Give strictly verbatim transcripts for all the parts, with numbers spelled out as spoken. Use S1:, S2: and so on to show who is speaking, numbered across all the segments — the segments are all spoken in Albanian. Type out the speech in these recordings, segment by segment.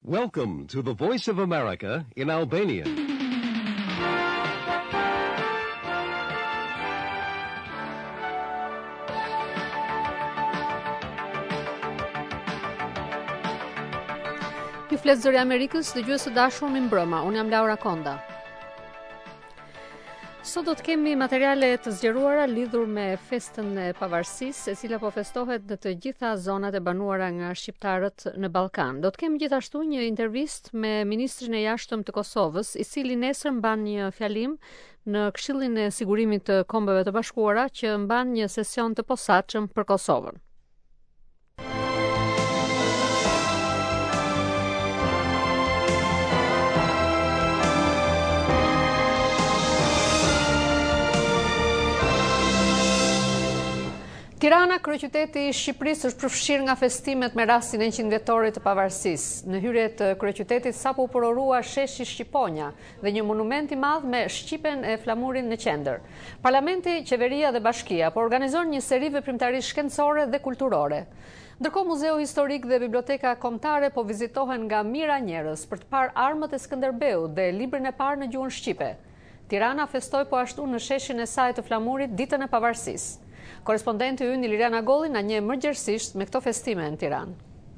S1: Welcome to the Voice of America in Albanian.
S2: Ju flet zëri Amerikës, dëgjues të dashur, mi mbrëma. Unë jam Laura Konda. Sot do të kemi materiale të zgjeruara lidhur me festën e pavarësisë, e cila po festohet në të gjitha zonat e banuara nga shqiptarët në Ballkan. Do të kemi gjithashtu një intervistë me ministrin e jashtëm të Kosovës, i cili nesër mban një fjalim në Këshillin e Sigurimit të Kombeve të Bashkuara, që mban një sesion të posaçëm për Kosovën. Tirana, kryeqyteti i Shqipërisë, është përfshirë nga festimet me rastin e njëqind vjetorit të pavarësisë. Në hyrje të kryeqytetit sapo u përorua sheshi Shqiponja dhe një monument i madh me shqipen e flamurin në qendër. Parlamenti, qeveria dhe bashkia po organizon një seri veprimtarish shkencore dhe kulturore. Ndërkohë, Muzeu Historik dhe Biblioteka Kombëtare po vizitohen nga mijëra njerëz për të parë armët e Skënderbeut dhe librin e parë në gjuhën shqipe. Tirana festoi po ashtu në sheshin e saj të flamurit ditën e pavarësisë. Korespondenti ynë Iliriana Golli na njeh më gjerësisht me këto festime në Tiranë.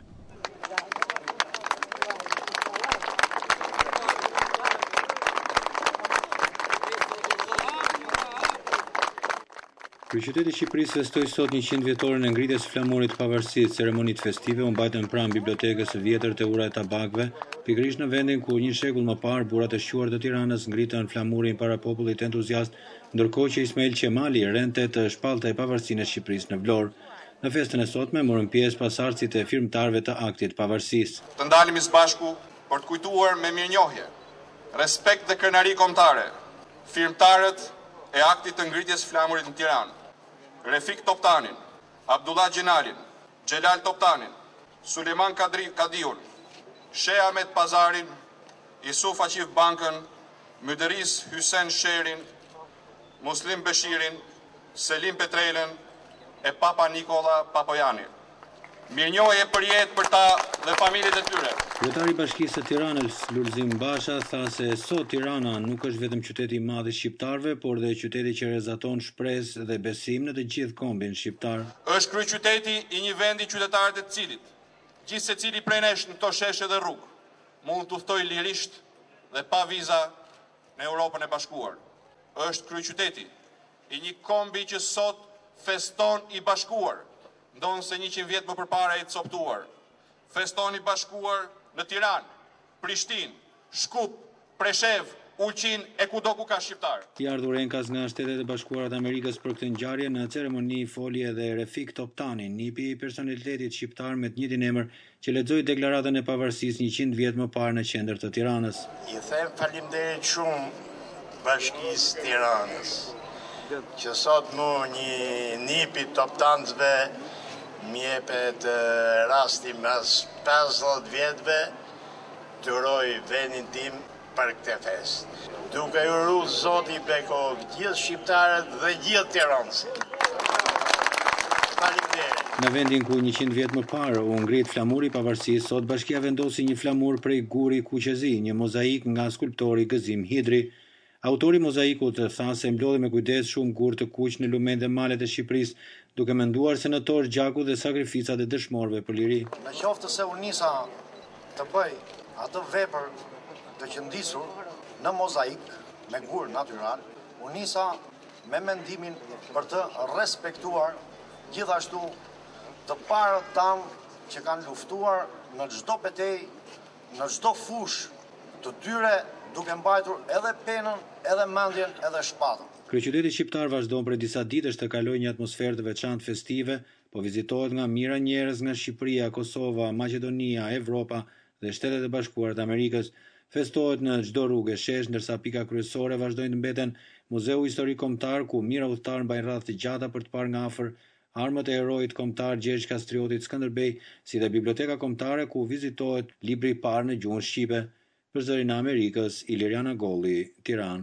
S3: Kryeqyteti i Shqipërisë festoi sot njëqind vjetorin e ngritjes së flamurit të pavarësisë. Ceremonitë festive u mbajtën pranë bibliotekës së vjetër të Ura e Tabakëve, pikërisht në vendin ku një shekull më parë burrat e shquar të Tiranës ngritën flamurin para popullit entuziast, ndërkohë që Ismail Qemali rente të shpallta e pavarësinë e Shqipërisë në Vlorë. Në festën e sotme morën pjesë pasardhësit e firmtarëve të Aktit të Pavarësisë.
S4: Të ndalemi së bashku për të kujtuar me mirënjohje, respekt dhe krenari kombëtare firmtarët e Aktit të ngritjes flamurit në Tiranë. Refik Toptanin, Abdullah Gjenalin, Gjelal Toptanin, Suleman Kadri Kadiun, Sheh Ahmet Pazarin, Isuf Aqif Bankën, Myderis Hysen Sherin, Muslim Beshirin, Selim Petrelen e Papa Nikola Papojani. Mirënjohje për jetë për ta dhe familjet e tyre.
S3: Kryetari i Bashkisë së Tiranës, Lulzim Basha, tha se sot Tirana nuk është vetëm qyteti i madh i shqiptarëve, por dhe qyteti që rezaton shpresë dhe besim në të gjithë kombin shqiptar.
S4: Është kryeqyteti i një vendi qytetarët e të cilit, gjithë secili prej nesh në këto sheshe dhe rrugë, mund të udhtoj lirisht dhe pa viza në Europën e Bashkuar. Është kryeqyteti i një kombi që sot feston i bashkuar, ndonë se njëqind vjetë më përpara i të coptuar. Feston i bashkuar në Tiranë, Prishtinë, Shkup, Preshev, Ulqin e kudo ku ka shqiptar.
S3: Ti ardhur enkas nga Shtetet e Bashkuara të Amerikës për këtë ngjarje. Në ceremoni foli edhe Refik Toptani, nipi i personalitetit shqiptar me të njëjtin emër, që lexoi deklaratën e pavarësisë njëqind vjet më parë në qendër të Tiranës.
S5: I them faleminderit shumë Bashkisë Tiranës, që sot mu një nipi Toptanësve mi jepet rasti mas pesëdhjetë vjetëve të uroj vendin tim për këtë fest. Duke uru Zoti bekov gjithë shqiptarët dhe gjithë tiranësit. Faleminderit.
S3: Në vendin ku njëqind vjet më parë u ngrit flamuri i pavarësisë, sot bashkia vendosi një flamur prej guri Kuqezi, një mozaik nga skulptori Gëzim Hidri. Autori i mozaikut tha se mblodhi me kujdes shumë gur të kuq në lumen dhe malet e Shqipërisë, duke menduar senator gjaku dhe sakrificat e dëshmorëve për liri.
S5: Në qoftë se u nisa të bëj atë vepër të qëndisur në mozaik me gur natyral, u nisa me mendimin për të respektuar gjithashtu të parët tanë që kanë luftuar në çdo betejë, në çdo fushë të tyre, duke mbajtur edhe penën, edhe mendjen, edhe shpatën.
S3: Kryeqyteti shqiptar vazhdon për disa ditësh të kalojë një atmosferë të veçantë festive, po vizitohet nga mijëra njerëz nga Shqipëria, Kosova, Maqedonia, Evropa dhe Shtetet e Bashkuara të Amerikës. Festohet në çdo rrugë e shesh, ndërsa pika kryesore vazhdojnë të mbeten Muzeu Historik Kombëtar, ku mijëra udhëtar mbajnë radhë të gjata për të parë nga afër armët e heroit kombëtar Gjergj Kastriotit Skënderbej, si dhe Biblioteka Kombëtare, ku vizitohet libri i parë në gjuhën shqipe. Për zërin e Amerikës, Iliriana Golli, Tiranë.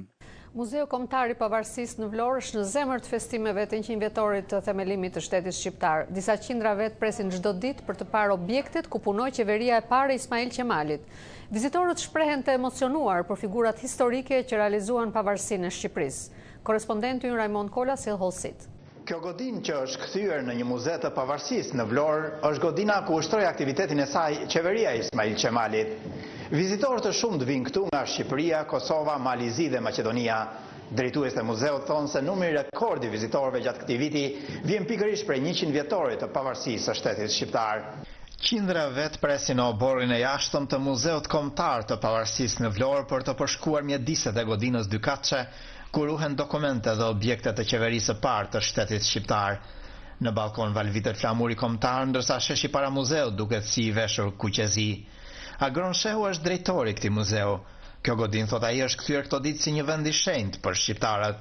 S2: Muzeu Kombëtar i Pavarësisë në Vlorë është në zemër të festimeve të njëqind vjetorit të themelimit të shtetit shqiptar. Disa qindra vetë presin çdo ditë për të parë objektet ku punoi qeveria e parë e Ismail Qemalit. Vizitorët shprehen të emocionuar për figurat historike që realizuan pavarësinë e Shqipërisë. Korrespondenti ynë Raimond Kola sjell hollësit.
S6: Kjo godinë që është kthyer në një muze të pavarësisë në Vlorë është godina ku ushtroi aktivitetin e saj qeveria e Ismail Qemalit. Vizitorë të shumët vinë këtu nga Shqipëria, Kosova, Malizi dhe Maqedonia. Drejtues të muzeut thonë se numri rekord i vizitorëve gjatë këtij viti vjen pikërisht prej njëqind vjetorit të pavarësisë së shtetit shqiptar. Qindra vet presin në oborrin e jashtëm të Muzeut Kombëtar të Pavarësisë në Vlorë për të përshkuar mjediset e godinës Dykatçe, ku ruhen dokumente dhe objekte të qeverisë së parë të shtetit shqiptar. Në balkon valvitet flamuri kombëtar, ndërsa sheshi para muzeut duket si i veshur kuqezi. Agron Shehu është drejtori i këtij muzeu. Kjo godinë, thot ai, është kthyer këto ditë si një vend i shenjtë për shqiptarët.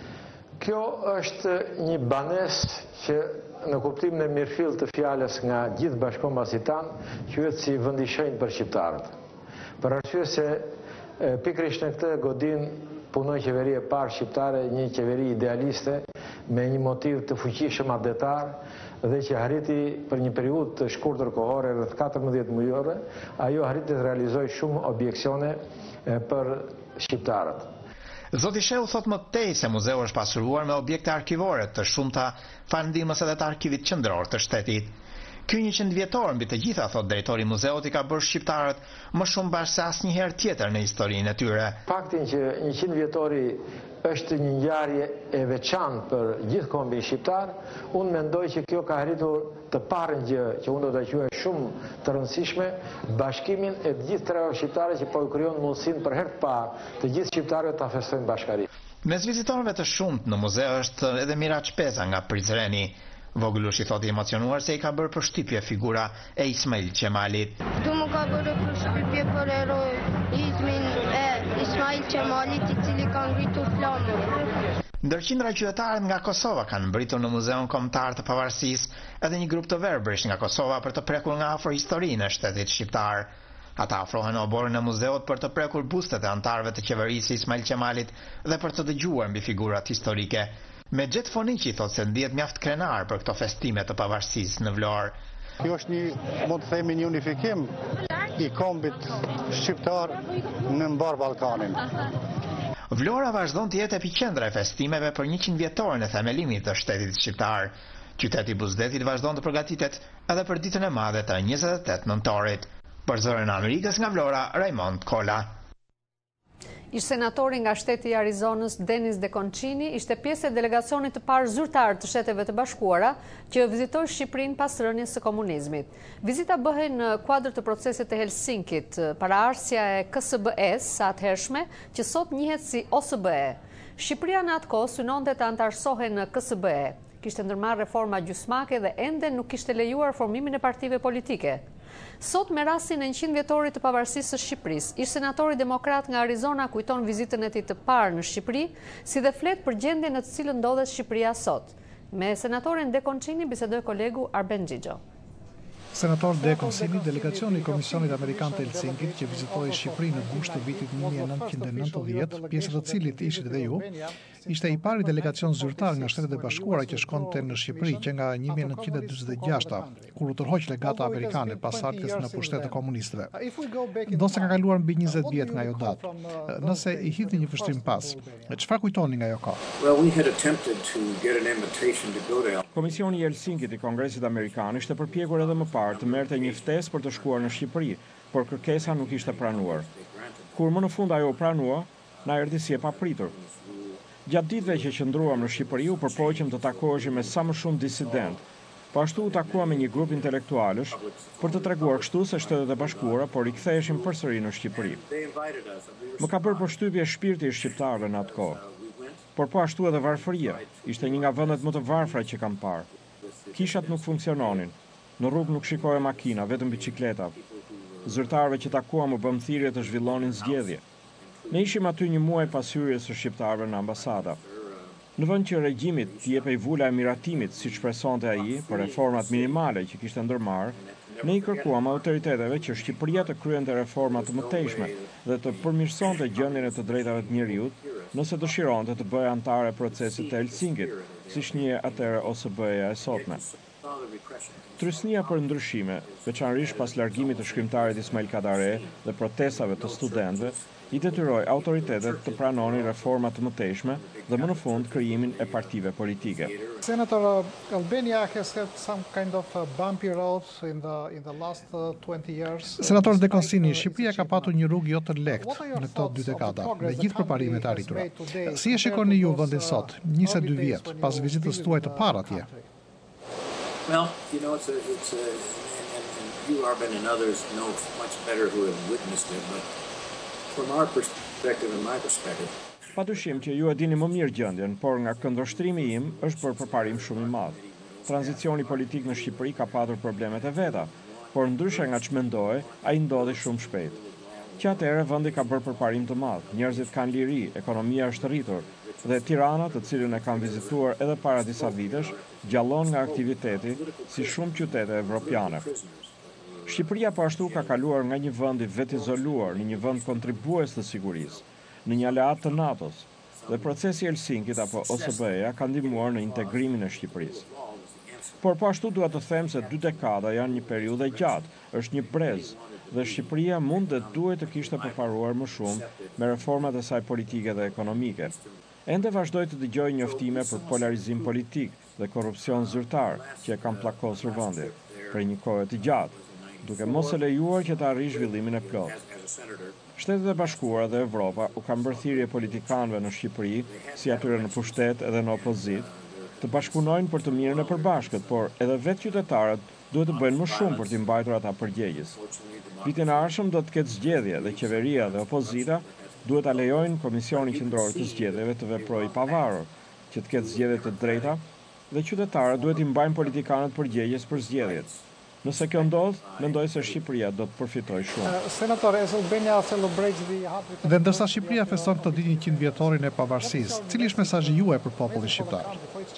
S7: Kjo është një banesë që në kuptimin e mirëfillt të fjalës nga gjithë bashkombasi tanë quhet si vend i shenjtë për shqiptarët. Për arsye se pikërisht në këtë godinë punoi qeveria e parë shqiptare, një qeveri idealiste me një motiv të fuqishëm adetar dhe që arriti për një periudhë të shkurtër kohore rreth katërmbëdhjetë mujore, ajo arriti të realizojë shumë objekcione për shqiptarët.
S6: Zoti Shehu thot më tej se muzeu është pasuruar me objekte arkivore të shumta falëndimës edhe të arkivit qendror të shtetit. Ky njëqind vjetor mbi të gjitha, thot drejtori i muzeut, i ka bërë shqiptarët më shumë bashkë se asnjëherë tjetër në historinë e tyre.
S7: Faktin që njëqind vjetori është një ngjarje e veçantë për gjithë kombin shqiptar, unë mendoj që kjo ka arritur të parën gjë që unë do ta quaj shumë të rëndësishme, bashkimin e të gjithë treve shqiptare që po krijon mundësinë për herë të parë të gjithë shqiptarëve ta festojnë bashkërisht.
S6: Mes vizitorëve të shumtë në muze është edhe Miraç Peza nga Prizreni. Voglushi thot i emocionuar se i ka bërë përshtypje figura e Ismail Qemalit.
S8: Këtu më ka bërë përshtypje për heroizmin e Ismail Qemalit, i cili ka ngritur flamurin.
S6: Ndërqindra qytetarët nga Kosova kanë mbritur në Muzeun Kombëtar të Pavarësisë edhe një grup të verbërish nga Kosova për të prekur nga afër historinë e shtetit shqiptar. Ata afrohen në oborrin e muzeut për të prekur bustet e antarëve të qeverisë Ismail Qemalit dhe për të dëgjuar mbi figurat historike. Me Xhet Foniqi thot se ndihet mjaft krenar për këto festime të pavarësisë në Vlorë.
S9: Kjo është një, mund të themi, një unifikim i kombit shqiptar në mbar Ballkanin.
S6: Vlora vazhdon të jetë epiqendra e festimeve për njëqind vjetorin e themelimit të shtetit shqiptar. Qyteti i Buzdetit vazhdon të përgatitet edhe për ditën e madhe të njëzet e tetë nëntorit. Për zërin e Amerikës nga Vlora, Raimond Kola.
S2: Ish senatori nga shteti i Arizonës Dennis DeConcini ishte pjesë e delegacionit të parë zyrtar të Shteteve të Bashkuara që vizitoi Shqipërinë pas rënies së komunizmit. Vizita bëhej në kuadër të procesit të Helsinkit, paraarsja e K S B E-s së atëhershme, që sot njihet si O S B E. Shqipëria në atë kohë synonte të antarësohej në K S B E. Kishte ndërmarrë reforma gjysmake dhe ende nuk kishte lejuar formimin e partive politike. Sot me rastin e njëqind vjetorit të pavarësisë së Shqipërisë, ish senatori demokrat nga Arizona kujton vizitën e tij të parë në Shqipëri, si dhe flet për gjendjen në të cilën ndodhet Shqipëria sot. Me senatorin DeConcini bisedoi kolegu Arben Xhixho.
S10: Senator DeConcini, delegacioni i Komisionit Amerikan të Helsinkit që vizitoi Shqipërinë në gusht të vitit një mijë e nëntëqind e nëntëdhjetë, pjesë të cilit ishit dhe ju, ishte i pari delegacion zyrtar nga Shtetet e Bashkuara që shkonte në Shqipëri që nga një mijë e nëntëqind e dyzet e gjashtë, kur u tërhoq legata amerikane pas ardhjes në pushtet të komunistëve. Do se ka kaluar mbi njëzet vjet nga ajo datë. Nëse i hidhni një vështrim pas, çfarë kujtoni nga ajo kohë?
S11: Komisioni i Helsinkit i Kongresit Amerikan ishte përpjekur edhe më parë të merrte një ftesë për të shkuar në Shqipëri, por kërkesa nuk ishte pranuar. Kur më në fund ajo u pranua, na erdhi si e papritur. Gjatë ditëve që qëndruam në Shqipëri, u përpoqëm të takoheshim me sa më shumë disident. Po ashtu u takuam me një grup intelektualësh për të treguar kështu se Shtetet e Bashkuara po riktheheshin përsëri në Shqipëri. Më ka bërë përshtypje shpirti i shqiptarëve në atë kohë. Por po ashtu edhe varfëria, ishte një nga vendet më të varfra që kam parë. Kishat nuk funksiononin, në rrugë nuk shikoje makina, vetëm bicikleta. Zyrtarëve që takuam u bëm thirrje të zhvillonin zgjedhje. Ne ishim aty një muaj pas hyrjes së shqiptarëve në ambasada. Në vend që regjimit t'i jepej vula e miratimit, siç shpresonte ai, për reformat minimale që kishte ndërmarrë, ne i kërkuam autoriteteve që Shqipëria të kryente reforma të mëtejshme dhe të përmirësonte gjendjen e të drejtave të njerëzit, nëse dëshironte të bëhej anëtare e procesit të Helsinkit, siç njeh atëherë O S B-ja e sotme. Trysnia për ndryshime, veçanërisht pas largimit të shkrimtarit Ismail Kadare dhe protestave të studentëve, i detyroi autoritetet të pranonin reforma të mëtejshme dhe më në fund krijimin e partive politike.
S10: Senator, uh, Albania has had some kind of uh, bumpy road in the in the last uh, twenty years. Senator De Consini, Shqipëria ka patur një rrugë jo të lehtë në këto dy dekada, me gjithë përparimet e arritura. Si e shikoni ju vendin sot, njëzet e dy vjet pas vizitës tuaj të parë atje?
S12: Well, you know, it's a, it's a, and, and you, Arben, and others know much better who have witnessed it, but from our perspective and my perspective.
S11: Padyshim që ju e dini më mirë gjendjen, por nga këndvështrimi im është për përparim shumë i madh. Tranzicioni politik në Shqipëri ka patur problemet e veta, por ndryshe nga ç'mendohej, ai ndodhi shumë shpejt. Që atëherë vendi ka bërë përparim të madh, njerëzit kanë liri, ekonomia është rritur, dhe Tirana, të cilën e kam vizituar edhe para disa vitesh, gjallon nga aktiviteti si shumë qytete evropiane. Shqipëria po ashtu ka kaluar nga një vend i vetë izoluar në një vend kontribues të sigurisë, në një aleat të NATO-s, dhe procesi i Helsinkit apo O S B-ja ka ndihmuar në integrimin e Shqipërisë. Por po ashtu dua të them se dy dekada janë një periudhë e gjatë, është një brez, dhe Shqipëria mund dhe duhet të kishte përparuar më shumë me reformat e saj politike dhe ekonomike. Ende vazhdoj të dëgjoj njoftime për polarizim politik dhe korrupsion zyrtar që e kanë pllakosur vendin për një kohë të gjatë, duke mos e lejuar që të arrijë zhvillimin e plotë. Shtetet e Bashkuara dhe Evropa u kanë bërë thirrje politikanëve në Shqipëri, si atyre në pushtet edhe në opozit, të bashkunojnë për të mirën e përbashkët, por edhe vetë qytetarët duhet të bëjnë më shumë për t'i mbajtur ata përgjegjës. Vitin e ardhshëm do të ketë zgjedhje dhe qeveria dhe opozita duhet ta lejojnë Komisionin Qendror të Zgjedhjeve të veprojë i pavarur, që të ketë zgjedhje të drejta dhe qytetarët duhet i mbajnë politikanët përgjegjës për zgjedhjet. Nëse kjo ndodh, mendoj se Shqipëria do të përfitojë shumë.
S10: Senator, as Albania celebrates the Dhe ndërsa Shqipëria feston këtë ditë njëqind vjetorin e pavarësisë, cili është mesazhi juaj për popullin shqiptar?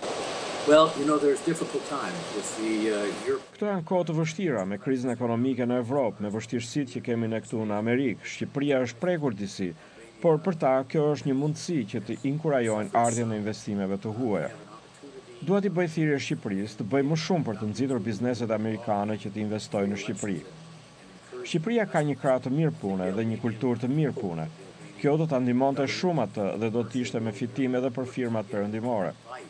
S12: Well, you know, there's difficult time with the uh, Europe.
S11: Këto janë kohë të vështira me krizën ekonomike në Evropë, me vështirësitë që kemi ne këtu në Amerikë. Shqipëria është prekur disi, por për ta kjo është një mundësi që të inkurajojnë ardhjen e investimeve të huaja. Dua t'i bëj thirrje Shqipërisë të bëjë më shumë për të nxitur bizneset amerikane që të investojnë në Shqipëri. Shqipëria ka një krah të mirë pune dhe një kulturë të mirë pune. Kjo do ta ndihmonte shumë atë dhe do të ishte me fitim edhe për firmat perëndimore.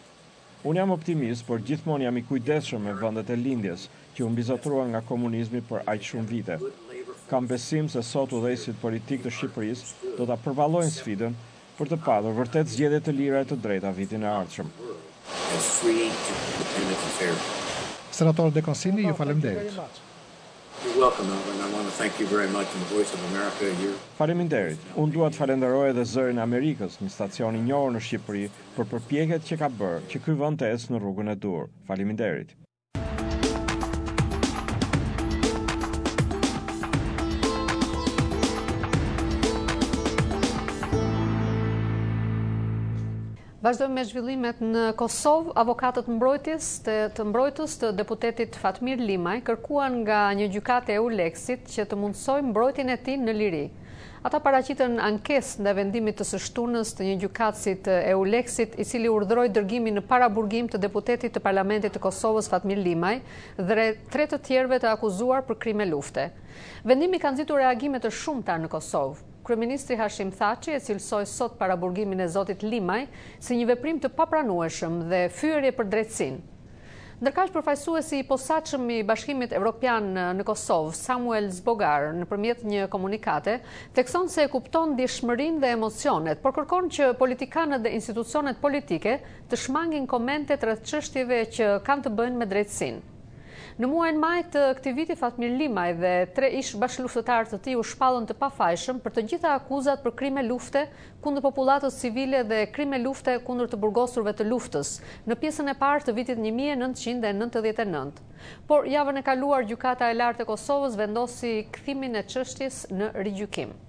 S11: Unë jam optimist, por gjithmonë jam i kujdesshëm me vendet e lindjes që u mbizotruan nga komunizmi për aq shumë vite. Kam besim se sot udhëheqësit politik të Shqipërisë do ta përballojnë sfidën për të padur vërtet zgjedhje të lira e të drejta vitin e ardhshëm.
S10: Senator De Consini, ju faleminderit.
S12: You're welcome, and I want to thank you very much in the Voice of America. You're...
S11: Faleminderit. Unë dua të falenderoj edhe Zërin e Amerikës, një stacion i njohur në Shqipëri, për përpjekjet që ka bërë që ky vend të ecë në rrugën e dur. Faleminderit.
S2: Vazhdojmë me zhvillimet në Kosovë. Avokatët mbrojtjes të, të mbrojtës të deputetit Fatmir Limaj kërkuan nga një gjykatë e Euleksit që të mundsojë mbrojtjen e tij në liri. Ata paraqitën ankesë ndaj vendimit të së shtunës të një gjykatësi të Euleksit, i cili urdhëroi dërgimin në paraburgim të deputetit të Parlamentit të Kosovës Fatmir Limaj dhe tre të tjerëve të akuzuar për krime lufte. Vendimi ka nxitur reagime të shumta në Kosovë. Kryeministri Hashim Thaçi e cilësoi sot paraburgimin e zotit Limaj si një veprim të papranueshëm dhe fyerje për drejtësinë. Ndërkaq përfaqësuesi i posaçëm i Bashkimit Evropian në Kosovë, Samuel Zbogar, nëpërmjet një komunikate, thekson se e kupton ndjeshmërinë dhe emocionet, por kërkon që politikanët dhe institucionet politike të shmangin komentet rreth çështjeve që kanë të bëjnë me drejtësinë. Në muajin maj të këtij viti, Fatmir Limaj dhe tre ish bashkëluftëtarë të tij u shpallën të pafajshëm për të gjitha akuzat për krime lufte kundër popullatës civile dhe krime lufte kundër të burgosurve të luftës në pjesën e parë të vitit një mijë e nëntëqind e nëntëdhjetë e nëntë. Por javën e kaluar gjykata e lartë e Kosovës vendosi kthimin e çështjes në rigjykim.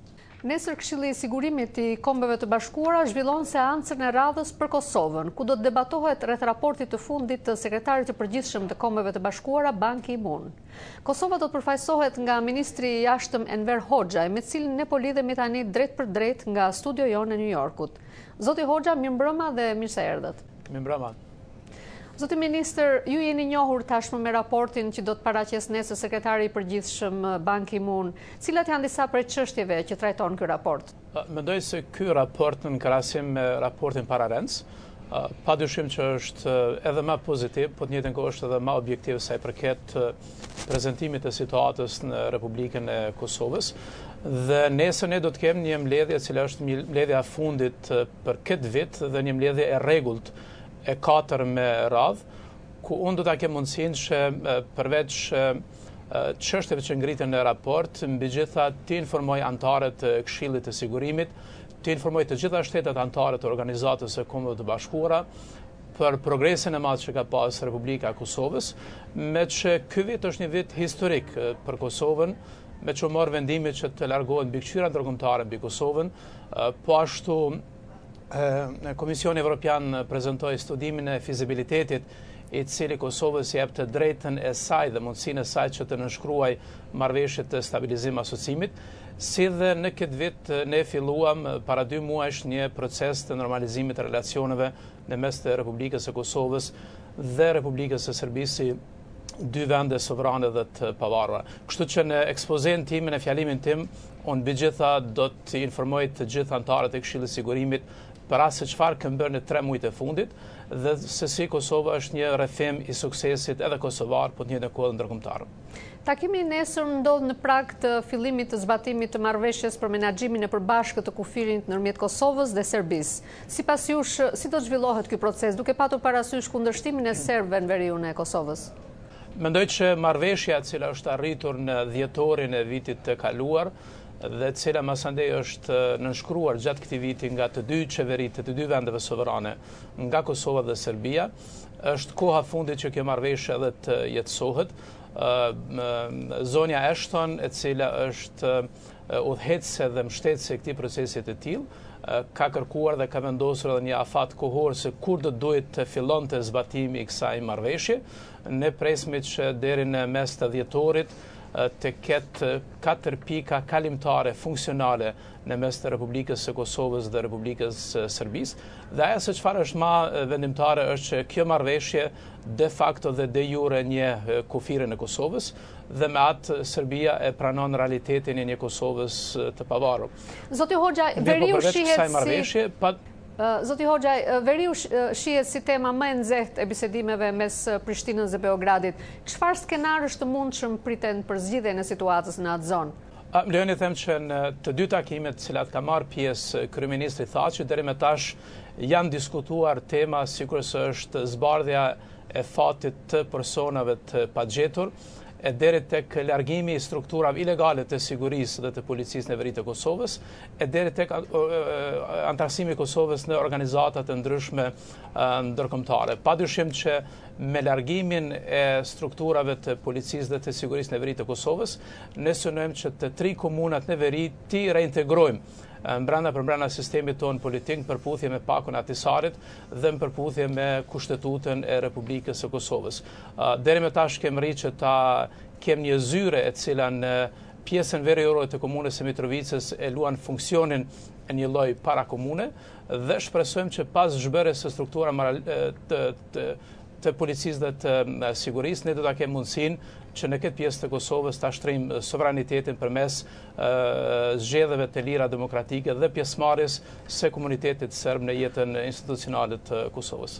S2: Nesër Këshilli i Sigurimit i Kombeve të Bashkuara zhvillon seancën e radhës për Kosovën, ku do të debatohet rreth raportit të fundit të sekretarit të përgjithshëm të Kombeve të Bashkuara Ban Ki-moon. Kosova do të përfaqësohet nga ministri i jashtëm Enver Hoxha, me cilin ne po lidhemi tani drejt për drejt nga studio jonë e New Yorkut. Zoti Hoxha, mirëmbrëma dhe mirë se erdhët.
S7: Mirëmbrëma.
S2: Zoti Ministër, ju jeni njohur tashmë me raportin që do të paraqes nesër sekretari i përgjithshëm Ban Ki-moon. Cilat janë disa prej çështjeve që trajton ky raport?
S7: Mendoj se ky raport në krahasim me raportin pararendës, padyshim që është edhe më pozitiv, po të njëjtën kohë është edhe më objektiv sa i përket prezantimit të situatës në Republikën e Kosovës. Dhe nesër ne do të kemi një mbledhje e cila është mbledhja e fundit për këtë vit dhe një mbledhje e rregullt e katër me radhë, ku unë do ta kem mundësinë që përveç çështjeve që ngritën në raport, mbi gjitha të informoj anëtarët të Këshillit të Sigurimit, të informoj të gjitha shtetet anëtare të Organizatës së Kombeve të Bashkuara për progresin e madh që ka pas Republika e Kosovës, me që ky vit është një vit historik për Kosovën, me që marr vendimin që të largohet mbikëqyrja ndërkombëtare mbi Kosovën, po ashtu Komisioni Evropian prezentoi studimin e fizibilitetit i cili Kosovës jep të drejtën e saj dhe mundësinë e saj që të nënshkruaj marrëveshjet të stabilizim asocimit, si dhe në këtë vit ne filluam para dy muajsh një proces të normalizimit të relacioneve në mes të Republikës së Kosovës dhe Republikës së Serbisë, dy vende sovrane dhe të pavarura. Kështu që në ekspozen tim, në fjalimin tim, unë mbi gjitha do të informoj të gjithë anëtarët e Këshillit të Sigurimit për asë se çfarë kanë bërë në tre muajt e fundit dhe se si Kosova është një rrethim i suksesit edhe kosovar, po të njëjtën kohë ndërkombëtar.
S2: Takimi i nesër ndodh në prag të fillimit të zbatimit të marrëveshjes për menaxhimin e përbashkët të kufirit ndërmjet Kosovës dhe Serbisë. Sipas jush, si do të zhvillohet ky proces, duke patur parasysh kundërshtimin e serbëve në veriun e Kosovës?
S7: Mendoj që marrëveshja e cila është arritur në dhjetorin e vitit të kaluar dhe cila masandej është nënshkruar gjatë këtij viti nga të dy qeveritë të dy vendeve sovrane, nga Kosova dhe Serbia, është koha fundit që kjo marrëveshje edhe të jetësohet. Zonja Ashton, e cila është udhëheqëse dhe mbështetëse e këtij procesi të tillë, ka kërkuar dhe ka vendosur edhe një afat kohor se kur do duhet të fillonte zbatimi i kësaj marrëveshje. Ne presim që deri në mes të dhjetorit të ketë katër pika kalimtare funksionale në mes të Republikës së Kosovës dhe Republikës së Serbisë. Dhe ajo se çfarë është më vendimtare është që kjo marrëveshje de facto dhe de jure një kufire në Kosovës dhe me atë Serbia e pranon realitetin e një Kosovës të pavarur.
S2: Zoti Hoxha, veriu shihet si Zoti Hoxha, veriu shihet si tema më e nxehtë e bisedimeve mes Prishtinës dhe Beogradit. Çfarë skenarësh të mundshëm priten për zgjidhjen e situatës në atë zonë?
S7: Lejoni them që në të dy takimet të cilat ka marrë pjesë kryeministri Thaçi deri më tash janë diskutuar tema sikurse është zbardhja e fatit të personave të pagjetur, e deri tek largimi i strukturave ilegale të sigurisë dhe të policisë në veri të Kosovës, e deri tek antarësimi i Kosovës në organizata të ndryshme ndërkombëtare. Padyshim që me largimin e strukturave të policisë dhe të sigurisë në veri të Kosovës, ne synojmë që të tri komunat në veri ti reintegrojmë mbrana për mbrana sistemit tonë politik në përputhje me pakun e Atisarit dhe në përputhje me Kushtetutën e Republikës së Kosovës. Deri më tash kemi rritë që ta kem një zyre e cila në pjesën veriore të komunës së Mitrovicës e luan funksionin e një lloj para komune dhe shpresojmë që pas zhbërjes së struktura të, të, të policisë dhe të sigurisë ne do ta kemi mundësinë që në këtë pjesë të Kosovës ta shtrijmë sovranitetin përmes zgjedhjeve të lira demokratike dhe pjesëmarrjes së komunitetit serb në jetën institucionale të Kosovës.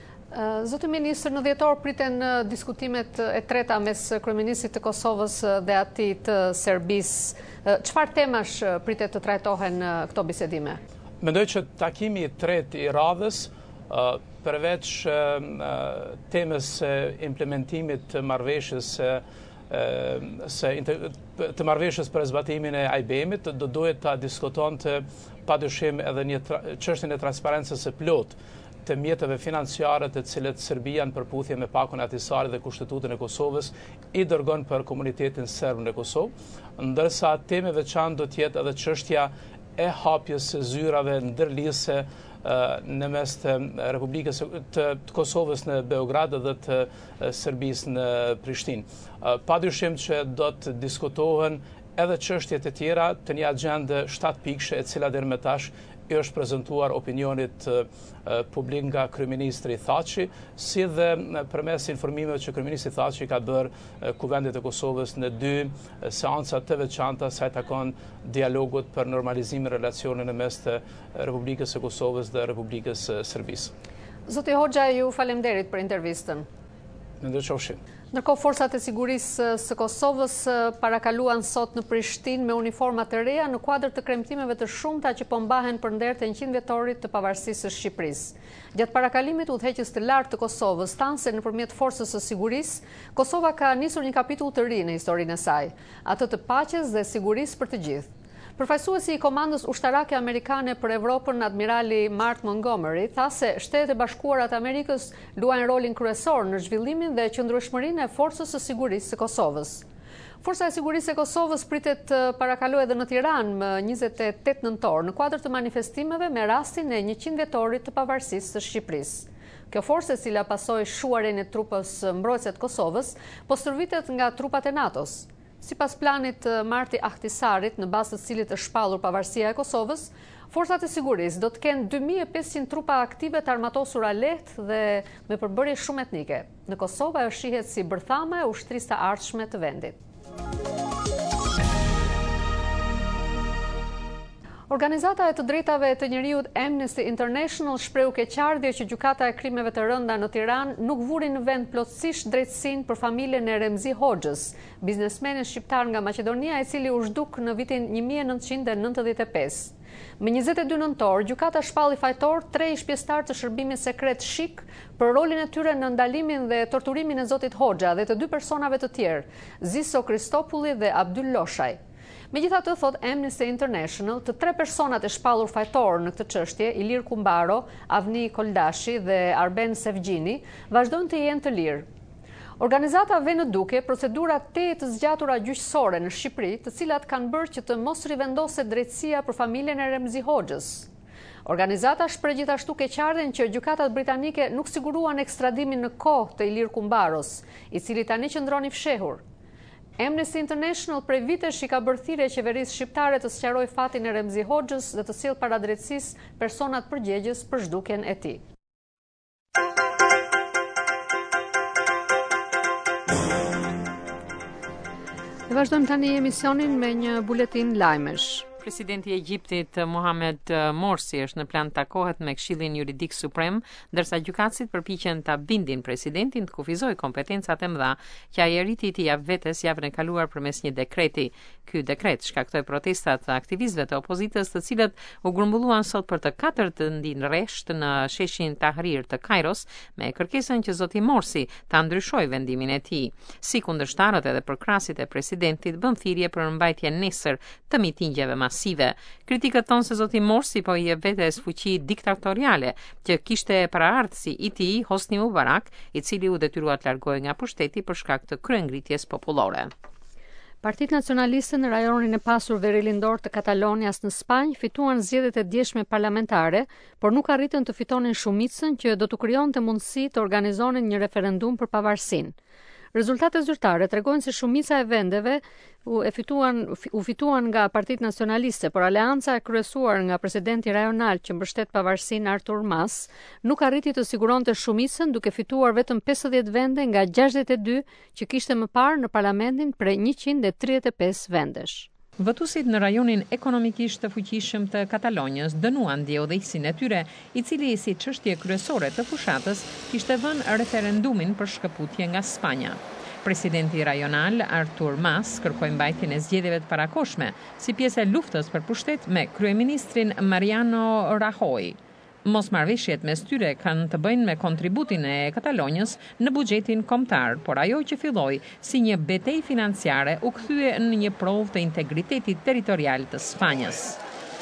S2: Zoti Ministër, në dhjetor priten diskutimet e treta mes kryeministrit të Kosovës dhe atij të Serbisë. Çfarë temash pritet të trajtohen në këto bisedime?
S7: Mendoj që takimi i tretë i radhës përveç temës implementimit të marrëveshjes së të marrëveshjes për zbatimin e I B M-it, do duhet ta diskutonte padyshim edhe një çështjen e transparencës së plotë
S13: të mjeteve financiare të cilët Serbia në përputhje me pakun atisare dhe Kushtetutën e Kosovës i dërgon për komunitetin serb në Kosovë, ndërsa teme veçantë do të jetë edhe çështja e hapjes së zyrave ndërlidhëse në mes të Republikës të Kosovës në Beograd dhe të Serbisë në Prishtinë. Padyshim që do të diskutohen edhe çështjet e tjera të një agjende shtatë pikëshe e cila deri më tash i është prezantuar opinionit publik nga kryeministri Thaçi, si dhe përmes informimeve që kryeministri Thaçi ka bërë Kuvendit të Kosovës në dy seanca të veçanta sa i takon dialogut për normalizimin e relacioneve në mes të Republikës së Kosovës dhe Republikës së Serbisë.
S2: Zoti Hoxha, ju falemnderit për intervistën.
S13: Ndërqofshi.
S2: Ndërkohë, forcat e sigurisë së Kosovës parakaluan sot në Prishtinë me uniforma të reja në kuadër të kremtimeve të shumta që po mbahen për nder të njëqind vjetorit të pavarësisë së Shqipërisë. Gjatë parakalimit udhëheqës të lartë të Kosovës thanë se nëpërmjet forcës së sigurisë, Kosova ka nisur një kapitull të ri në historinë e saj, atë të paqes dhe sigurisë për të gjithë. Përfaqësuesi i Komandës Ushtarake Amerikane për Evropën, admirali Mark Montgomery, tha se Shtetet e Bashkuara të Amerikës luajnë rolin kryesor në zhvillimin dhe qëndrueshmërinë e forcës së sigurisë së Kosovës. Forca e sigurisë e Kosovës pritet të parakalojë edhe në Tiranë më njëzet e tetë nëntor në kuadër të manifestimeve me rastin e njëqind vjetorit të pavarësisë së Shqipërisë. Kjo forcë, e cila pasoi shuarjen e trupës mbrojtëse të Kosovës, po stërvitet nga trupat e NATO-s. Sipas planit Marti Ahtisarit, në bazë të cilit është shpallur pavarësia e Kosovës, forcat e sigurisë do të kenë dy mijë e pesëqind trupa aktive të armatosura lehtë dhe me përbërje shumë etnike. Në Kosovë ajo shihet si bërthama e ushtrisë të ardhshme të vendit. Organizata e të drejtave të njerëzit Amnesty International shprehu keqardhje që gjykata e krimeve të rënda në Tiranë nuk vuri në vend plotësisht drejtësinë për familjen e Remzi Hoxhës, biznesmenin shqiptar nga Maqedonia i cili u zhduk në vitin një mijë e nëntëqind e nëntëdhjetë e pesë. Me njëzet e dy nëntor, gjykata shpalli fajtor tre ish pjesëtar të shërbimit sekret shik për rolin e tyre në ndalimin dhe torturimin e zotit Hoxha dhe të dy personave të tjerë, Ziso Kristopulli dhe Abdyl Loshaj. Megjithatë, thot Amnesty International, të tre personat e shpallur fajtor në këtë çështje, Ilir Kumbaro, Avni Koldashi dhe Arben Sevgjini, vazhdojnë të jenë të lirë. Organizata ve në duke procedura te të zgjatura gjyqësore në Shqipëri, të cilat kanë bërë që të mos rivendoset drejtësia për familjen e Remzi Hoxhës. Organizata shpreh gjithashtu keqardhjen që gjykatat britanike nuk siguruan ekstradimin në kohë të Ilir Kumbaros, i cili tani qëndron i fshehur. Amnesty International prej vitesh i ka bërë thirrje qeverisë shqiptare të sqarojë fatin e Remzi Hoxhës dhe të sjellë para drejtësisë personat përgjegjës për zhdukjen e tij. Ne vazhdojmë tani emisionin me një buletin lajmesh.
S14: Presidenti i Egjiptit Mohamed Morsi është në plan të takohet me Këshillin Juridik Suprem, ndërsa gjykatësit përpiqen ta bindin presidentin të kufizojë kompetencat e mëdha që ai arriti t'i jap vetes javën e kaluar përmes një dekreti. Ky dekret shkaktoi protestat të aktivistëve të opozitës, të cilët u grumbulluan sot për të katërt ditë rresht në sheshin Tahrir të Kairos me kërkesën që zoti Morsi ta ndryshojë vendimin e tij. Si kundërshtarët edhe përkrasit e presidentit bën thirrje për mbajtjen nesër të mitingjeve masive. Kritikët thonë se zoti Morsi po i jep vetes fuqi diktatoriale që kishte paraardhësi i tij Hosni Mubarak, i cili u detyrua të largohej nga pushteti për shkak të kryengritjes popullore.
S2: Partitë nacionaliste në rajonin e pasur verilindor të Katalonias në Spanjë fituan zgjedhjet e dieshme parlamentare, por nuk arritën të fitonin shumicën që do të krijonte mundësi të organizonin një referendum për pavarësinë. Rezultatet zyrtare tregojnë se shumica e vendeve u, e fituan, u fituan nga Partitë Nacionaliste, por aleanca e kryesuar nga presidenti rajonal që mbështet pavarësinë Artur Mas nuk arriti të siguronte shumicën, duke fituar vetëm pesëdhjetë vende nga gjashtëdhjetë e dy që kishte më parë në parlamentin prej njëqind e tridhjetë e pesë vendesh.
S14: Votuesit në rajonin ekonomikisht të fuqishëm të Katalonjës dënuan djeudhësinë e tyre, i cili si çështje kryesore të fushatës kishte vënë referendumin për shkëputje nga Spanja. Presidenti rajonal Artur Mas kërkoi mbajtjen e zgjedhjeve të parakoshme si pjesë e luftës për pushtet me kryeministrin Mariano Rajoy. Mosmarrëveshjet mes tyre kanë të bëjnë me kontributin e Katalonjës në buxhetin kombëtar, por ajo që filloi si një betejë financiare u kthye në një provë të integritetit territorial të Spanjës.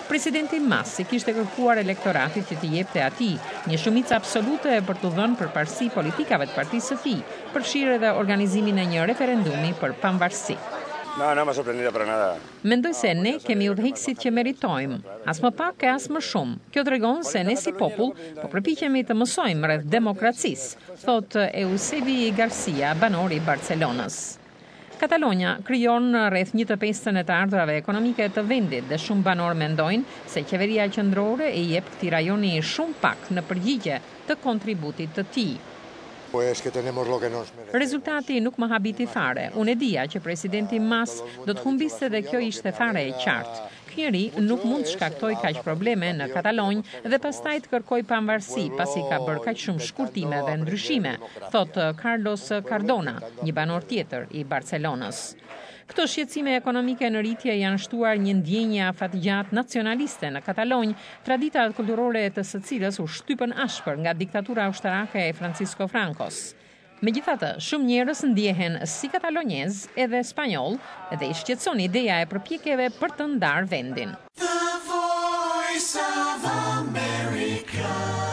S14: Presidenti Massi kishte kërkuar elektoratit që t'i jepte atij një shumicë absolute për t'u dhënë përparësi politikave të partisë së tij, përfshirë edhe organizimin e një referendumi për pavarësi.
S15: No, no me sorprendida para nada.
S14: Mendoj se ne kemi udhëheqësit që meritojmë, as më pak e as më shumë. Kjo tregon se ne si popull po përpiqemi të mësojmë rreth demokracisë, thot Eusebi Garcia, banor i Barcelonës. Katalonja krijon rreth një të pestën e të ardhurave ekonomike të vendit dhe shumë banor mendojnë se qeveria qendrore e jep këtij rajoni shumë pak në përgjigje të kontributit të tij.
S15: Pues que tenemos lo que nos merece.
S14: Rezultati nuk më habiti fare. Unë e dija që presidenti Mas do të humbiste dhe kjo ishte fare e qartë. Ky njeri nuk mund të shkaktoj kaq probleme në Katalonjë dhe pastaj të kërkoj pavarësi pasi ka bërë kaq shumë shkurtime dhe ndryshime, thot Carlos Cardona, një banor tjetër i Barcelonës. Këto shqetësime ekonomike në rritje janë shtuar një ndjenje afatgjatë nacionaliste në Katalonjë, traditat kulturore të së cilës u shtypën ashpër nga diktatura ushtarake e Francisco Francos. Megjithatë, shumë njerëz ndjehen si katalonjez edhe spanjoll dhe i shqetëson ideja e përpjekjeve për të ndarë vendin.
S16: The Voice of America.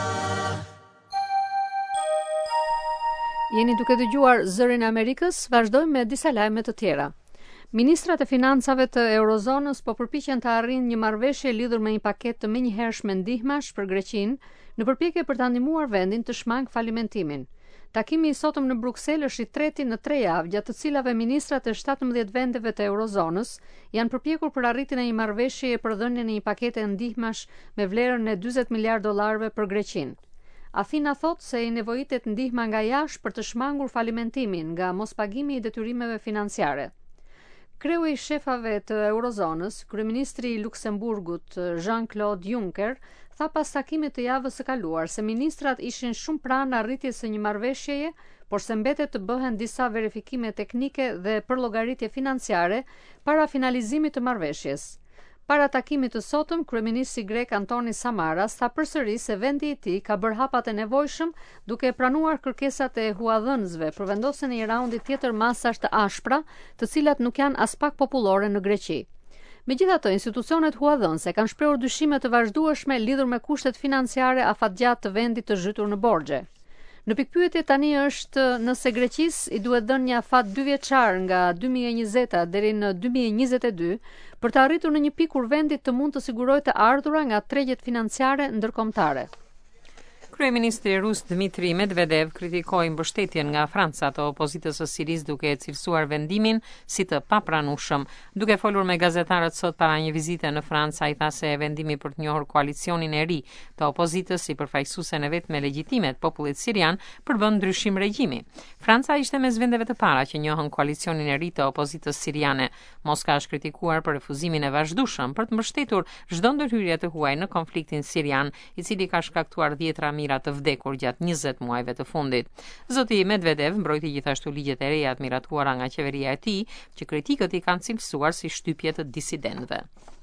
S2: Jeni duke dëgjuar Zërin e Amerikës, vazhdojmë me disa lajme të tjera. Ministrat e financave të Eurozonës po përpiqen të arrijnë një marrëveshje lidhur me një paketë të menjëhershme ndihmash për Greqinë në përpjekje për ta ndihmuar vendin të shmangë falimentimin. Takimi i sotëm në Bruksel është i treti në tre javë, gjatë të cilave ministrat e shtatëmbëdhjetë vendeve të Eurozonës janë përpjekur për arritjen e një marrëveshjeje për dhënien e një pakete ndihmash me vlerën e dyzet miliard dollarëve për Greqinë. Athina thot se i nevojitet ndihma nga jashtë për të shmangur falimentimin nga mospagimi i detyrimeve financiare. Kreu i shefave të Eurozonës, kryeministri i Luksemburgut Jean-Claude Juncker, tha pas takimit të javës së kaluar se ministrat ishin shumë pranë arritjes së një marrëveshjeje, por se mbetet të bëhen disa verifikime teknike dhe përllogaritje financiare para finalizimit të marrëveshjes. Para takimit të sotëm, kryeministri grek Antoni Samaras tha përsëri se vendi i tij ka bërë hapat e nevojshëm duke pranuar kërkesat e huadhënësve për vendosjen e një raundi tjetër masash të ashpra, të cilat nuk janë as pak popullore në Greqi. Megjithatë, institucionet huadhënëse kanë shprehur dyshime të vazhdueshme lidhur me kushtet financiare afatgjatë të vendit të zhytur në borxhe. Në pikpyetje tani është nëse Greqisë i duhet dhënë një afat dy vjeçar nga dy mijë e njëzeta deri në dy mijë e njëzet e dy për të arritur në një pikë kur vendi të mund të sigurojë të ardhura nga tregjet financiare ndërkombëtare.
S14: Kryeministri rus Dmitri Medvedev kritikoi mbështetjen nga Franca të opozitës së Sirisë duke e cilësuar vendimin si të papranueshëm. Duke folur me gazetarët sot para një vizite në Francë, ai tha se vendimi për të njohur koalicionin e ri të opozitës si përfaqësuese në vetme legjitime të popullit sirian përbën ndryshim regjimi. Franca ishte mes vendeve të para që njohën koalicionin e ri të opozitës siriane. Moska është kritikuar për refuzimin e vazhdueshëm për të mbështetur çdo ndërhyrje të huaj në konfliktin sirian, i cili ka shkaktuar dhjetra të vdekur gjatë njëzet muajve të fundit. Zoti Medvedev mbrojti gjithashtu ligjet e reja të miratuara nga qeveria e tij, që kritikët i kanë cilësuar si shtypje të disidentëve.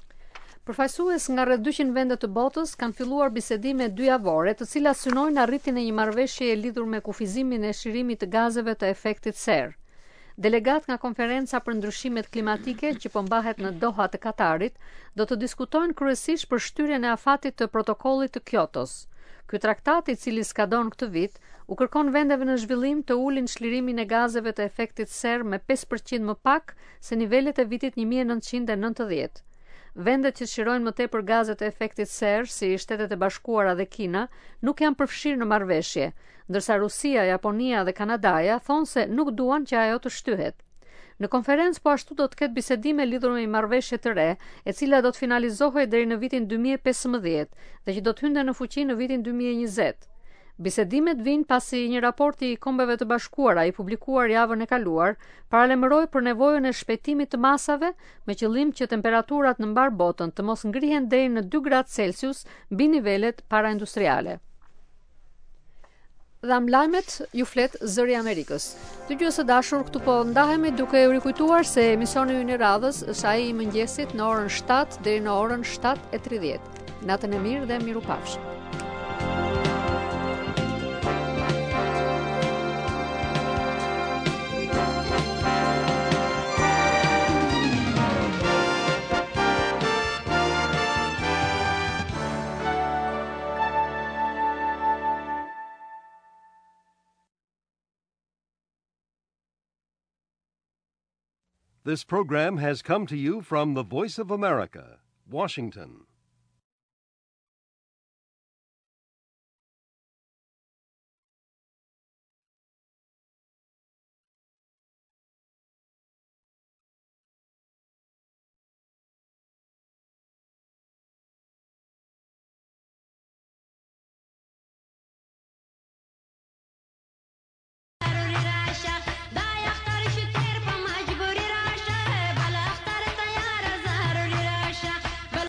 S2: Përfaqësues nga rreth dyqind vende të botës kanë filluar bisedime dyjavore, të cilat synojnë arritjen e një marrëveshjeje lidhur me kufizimin e shirimit të gazeve të efektit serë. Delegat nga konferenca për ndryshimet klimatike që po mbahet në Doha të Katarit do të diskutojnë kryesisht për shtyrjen e afatit të protokollit të Kyotos. Ky traktat, i cili skadon këtë vit, u kërkon vendeve në zhvillim të ulin çlirimin e gazeve të efektit serë me pesë përqind më pak se nivelet e vitit një mijë e nëntëqind e nëntëdhjetë. Vendet që çlirojnë më tepër gazet e efektit serë, si Shtetet e Bashkuara dhe Kina, nuk janë përfshirë në marrëveshje, ndërsa Rusia, Japonia dhe Kanadaja thonë se nuk duan që ajo të shtyhet. Në konferencë po ashtu do të ketë bisedime lidhur me një marrëveshje të re, e cila do të finalizohej deri në vitin dy mijë e pesëmbëdhjetë dhe që do të hynte në fuqi në vitin dy mijë e njëzet. Bisedimet vijnë pasi një raport i Kombeve të Bashkuara i publikuar javën e kaluar paralajmëroi për nevojën e shpejtimit të masave me qëllim që temperaturat në mbar botën të mos ngrihen deri në dy gradë Celsius mbi nivelet paraindustriale. Dhe lajmet ju flet Zëri i Amerikës. Dëgjues të dashur, këtu po ndahemi duke ju rikujtuar se emisioni ynë i radhës është ai i mëngjesit në orën shtatë deri në orën shtatë e tridhjetë. Natën e mirë dhe mirupafshim.
S1: This program has come to you from the Voice of America, Washington.